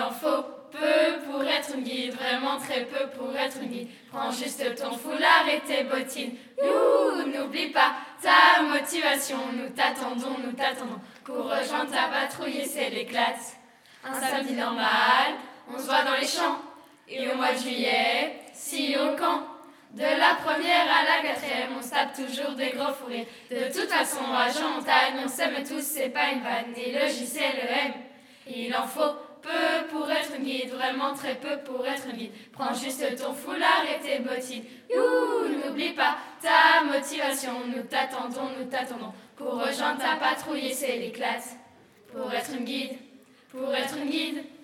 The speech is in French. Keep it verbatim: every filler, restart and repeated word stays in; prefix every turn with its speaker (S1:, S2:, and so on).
S1: en faut peu pour être une guide, vraiment très peu pour être une guide. Prends juste ton foulard et tes bottines. Ouh, n'oublie pas ta motivation. Nous t'attendons, nous t'attendons. Pour rejoindre ta patrouille, c'est l'éclate. Un samedi normal, on se voit dans les champs. Et au mois de juillet, si au camp. De la première à la quatrième, on se tape toujours des gros fous rires. De toute façon, à Jean-Montagne, on s'aime tous, c'est pas une vanne. Et le J, c'est le M. Il en faut peu pour être une guide, vraiment très peu pour être une guide. Prends juste ton foulard et tes bottines. Youhou, n'oublie pas ta motivation. Nous t'attendons, nous t'attendons. Pour rejoindre ta patrouille, c'est l'éclate. Pour être une guide, pour être une guide.